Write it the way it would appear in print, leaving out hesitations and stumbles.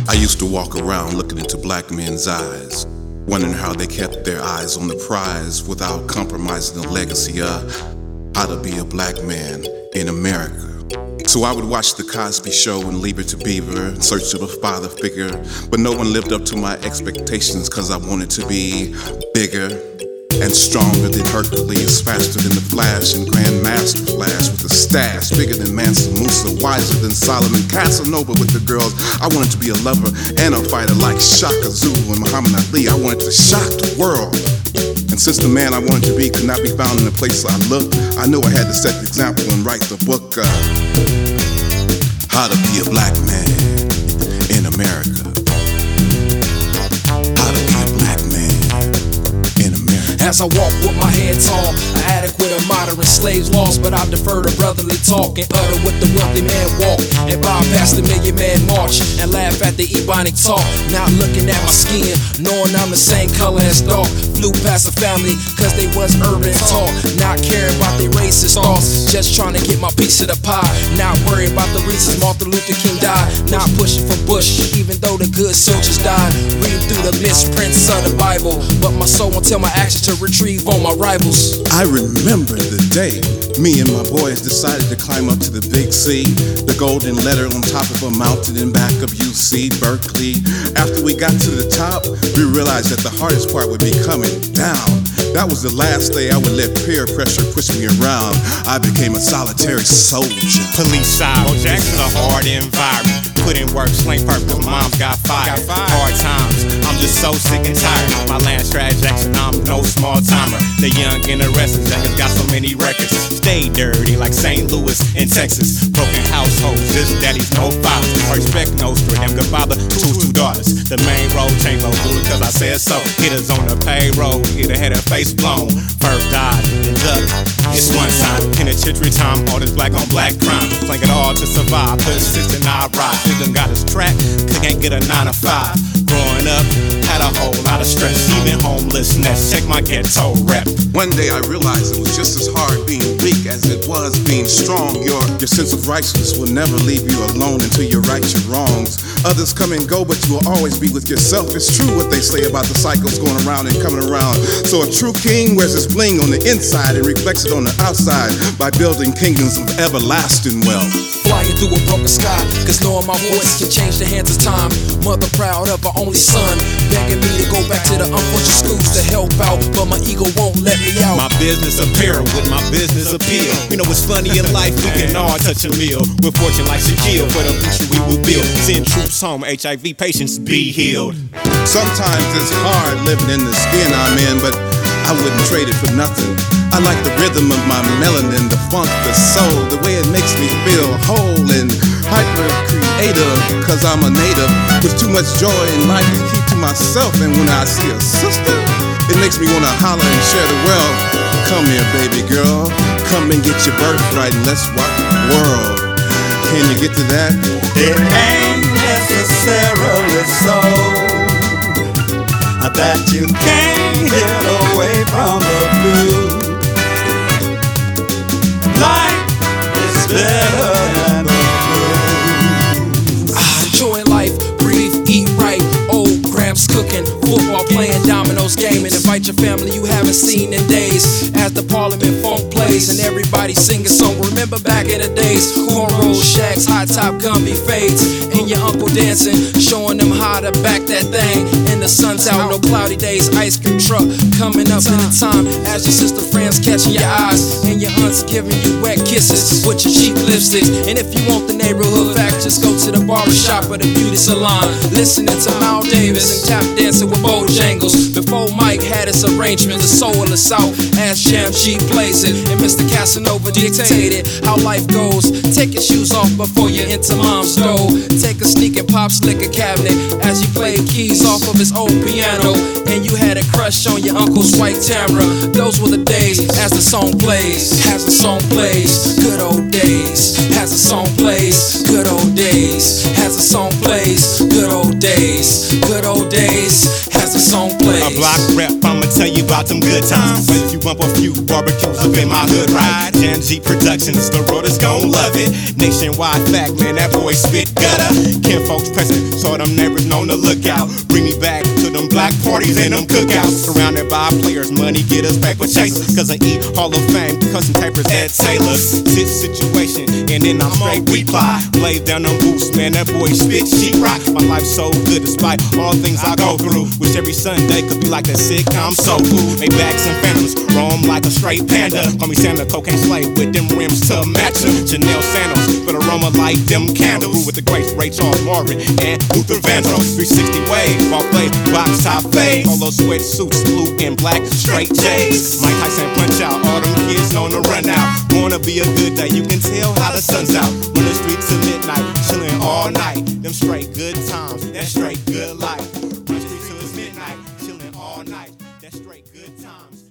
I used to walk around looking into black men's eyes, wondering how they kept their eyes on the prize without compromising the legacy of how to be a black man in America. So I would watch The Cosby Show and Leave It to Beaver in search of a father figure, but no one lived up to my expectations cause I wanted to be bigger and stronger than Hercules, faster than the Flash and Grandmaster Flash with a stash, bigger than Mansa Musa, wiser than Solomon, Casanova with the girls. I wanted to be a lover and a fighter like Shaka Zulu and Muhammad Ali. I wanted to shock the world. And since the man I wanted to be could not be found in the place I looked, I knew I had to set the example and write the book How to Be a Black Man in America. How to Be a Black Man in America. As I walk with my head tall, an adequate and moderate slaves lost, but I defer to brotherly talk and utter what the wealthy man walk, and bypass the million man march and laugh at the ebonic talk. Not looking at my skin, knowing I'm the same color as dark. Flew past the family cause they was urban taught, not caring about their racist thoughts, just trying to get my piece of the pie. Not worried about the reasons Martin Luther King died, not pushing for Bush even though the good soldiers died. Reading through the misprints of the Bible, but my soul won't tell my actions to retrieve all my rivals. I remember the day me and my boys decided to climb up to the Big C, the golden letter on top of a mountain in back of UC Berkeley. After we got to the top, we realized that the hardest part would be coming down. That was the last day I would let peer pressure push me around. I became a solitary soldier. Police side, Jackson's a hard environment. Put in work, slang purple, moms got fired. Hard times, I'm just so sick and tired. My land strat Jackson, I'm no small timer. The young and the restless Jackers got so many records. Stay dirty like St. Louis in Texas. Broken households, just daddies, no fathers. Respect no straight, them good father, two daughters. The main road change no rule cause I said so. Hitters on the payroll, hit a head and face blown. First died, duck. It's one time, penitentiary time, all this black on black crime. Flank it all to survive, persistent I ride. Nigga got his track, can't get a 9 to 5. Growing up, had a whole lot of stress, even homelessness. Check my ghetto rep. One day I realized it was just as hard being weak as it was being strong. Your sense of righteousness will never leave you alone until you right your wrongs. Others come and go, but you will always be with yourself. It's true what they say about the cycles going around and coming around. So a true king wears his bling on the inside and reflects it on the outside by building kingdoms of everlasting wealth. Flying through a broken sky, cause knowing my voice can change the hands of time. Mother proud of her only son, begging me to go back to the unfortunate schools to help out, but my ego won't let me out. My business apparel with my business appeal. You know what's funny in life, we can all touch a meal. We're fortune like Shaquille, for the future we will build. Send troops home, HIV patients be healed. Sometimes it's hard living in the skin I'm in, but I wouldn't trade it for nothing. I like the rhythm of my melanin, the funk, the soul, the way it makes me feel whole and hyper creative, cause I'm a native with too much joy in life to keep to myself. And when I see a sister, it makes me wanna holler and share the wealth. Come here, baby girl, come and get your birthright and let's rock the world. Can you get to that? It ain't necessarily so that you can't get away from the blue. Life is better than the blues. Enjoy life, breathe, eat right. Old Gramps cooking, football playing, dominoes gaming. Invite your family you haven't seen in days. As the Parliament funk plays and everybody sing a song. Remember back in the days, cornrow shacks, high top Gumby fades, and your uncle dancing, showing them how to back that thing. And the sun's out, no cloudy days, ice cream truck coming up in the time. As your sister friends catching your eyes, and your aunts giving you wet kisses with your cheap lipsticks. And if you want the neighborhood fact, just go to the barbershop or the beauty salon, listening to Miles Davis and tap dancing with Bojangles. Before Mike had his arrangement, the soul of the South, as Jam G plays it, and Mr. Casanova dictated how life goes. Take your shoes off before you enter mom's door. Take a sneak and pop slick a cabinet as you play keys off of his old piano, and you had a crush on your uncle's white Tamara. Those were the days as the song plays. Have as the song plays. Good old days, as the song plays. Good old days, as the song plays. Good old days, good old days, as the song plays. A block rep, I'ma tell you about them good times. But if you bump a few barbecues up in my hood, right? Jan G Productions, the road is gon' love it. Nationwide fact, man, that boy spit gutter. Ken folks present, so them neighbors on the lookout. Bring me back to them black parties and them cookouts. Surrounded by players, money get us back with chasers. Cause I eat Hall of Fame, custom tapers at Taylor's. This situation, and then I'm straight reply. Blade down them boots, man, that boy spit sheetrock. My life's so good despite all things I go through. Wish every Sunday could be like that sitcom so cool. They bags and phantoms, roam like a straight panda. Call me Santa, cocaine slave with them rims to match them. Chanel sandals, but aroma like them candles. With the greats Ray Charles Marvin and Luther Vandross. 360 wave, ball blade, box top fade. Polo sweatsuits, blue and black, straight J's. Mike Tyson punch out, all them kids on the run out. Wanna be a good day, you can tell how the sun's out. Run the streets till midnight, chillin' all night. Them straight good times, that straight good life. Run the streets till it's midnight, chillin' all night. That straight good times.